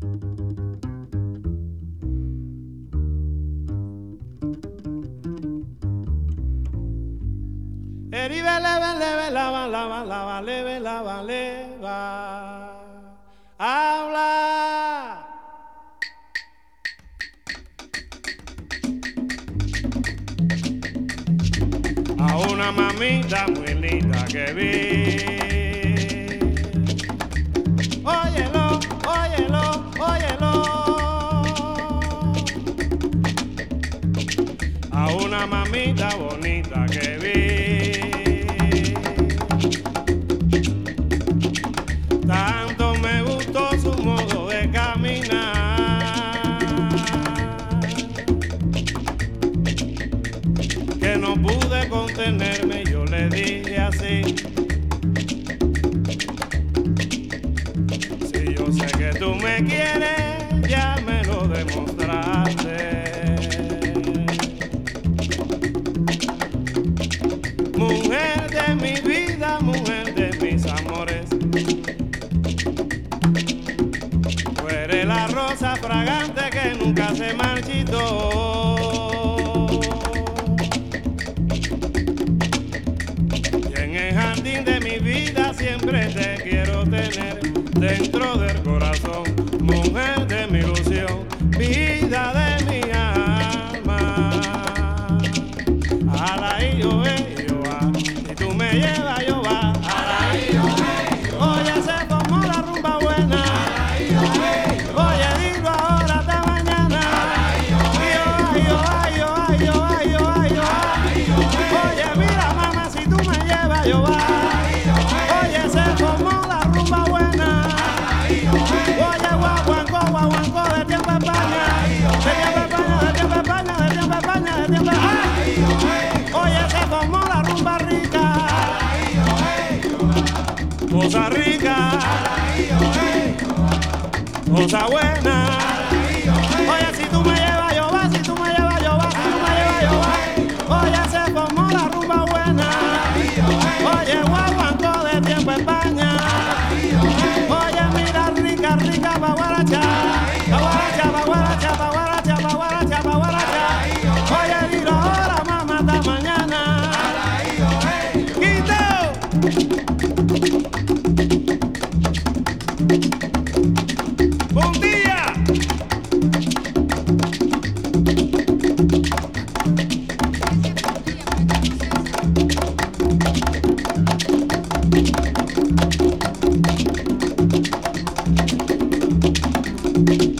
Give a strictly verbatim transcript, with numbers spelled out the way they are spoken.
Eribe leve leve lava lava lava leve lava leva habla a una mamita muy linda que vi. Óyelo, óyelo, óyelo. A una mamita bonita que vi. Tanto me gustó su modo de caminar que no pude contenerme, yo le dije así: si yo sé que tú me quieres, ya me lo demostraste. Mujer de mi vida, mujer de mis amores, tú eres la rosa fragante que nunca se marchitó. Y en el jardín de mi vida siempre te quiero tener dentro del corazón. Mujer de mi ilusión, vida de mi alma. A la y yo ve, yo va, si tú me llevas yo va. A la y yo ve, oye, se formó la rumba buena. A la y yo ve, oye, dilo ahora hasta mañana. A la y yo ve, yo va, yo va, yo va, yo va, yo va. Oye, mira mamá, si tú me llevas yo va. Oye, se formó la rumba buena. Oye, guaguancó, guaguancó, de tiempo España. De tiempo España, de tiempo España, de tiempo España, de tiempo España. Oye, se formó la rumba rica. Cosa rica. Cosa buena. Oye, si tú me llevas yo va, si tú me llevas yo va, si tú me llevas yo va. Oye, se formó la rumba buena. Oye, guaguancó, de tiempo España. Oye, mira, rica, rica, pa' guaracha, pa' guaracha, pa' guaracha, pa' guaracha, pa' guaracha, pa' guaracha. Oye, dilo ahora, mamá, hasta mañana. ¡Quito! ¡Un día! Thank you.